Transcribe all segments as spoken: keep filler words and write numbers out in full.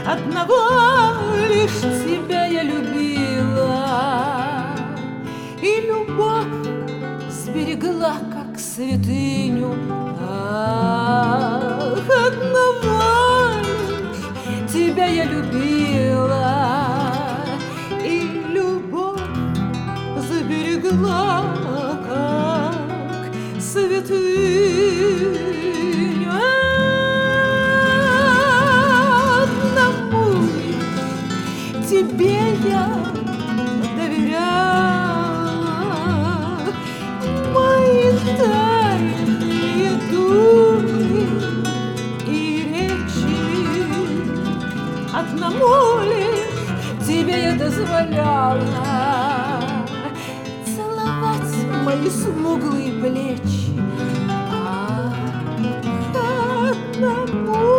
Одного лишь тебя я любила, и любовь сберегла, как святыню. Ах, одного лишь тебя я любила, и любовь заберегла, как святыню. Тебе я доверяла мои тайные думы и речи. Одному лишь тебе я дозволяла целовать мои смуглые плечи. Одному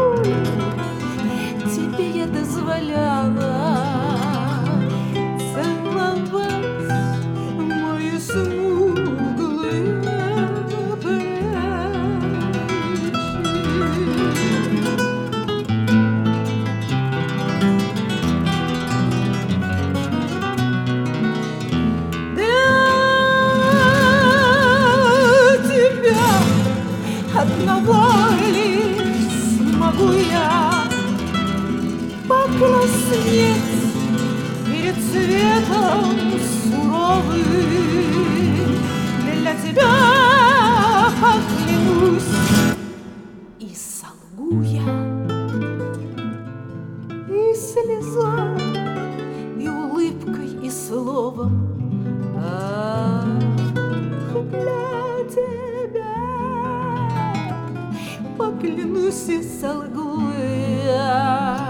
тебе я дозволяла одного лишь смогу я покраснеть перед светом суровым. Для тебя поклянусь и солгу я, и слезой, и улыбкой, и словом. Ах, для тебя поклянусь и солгу я.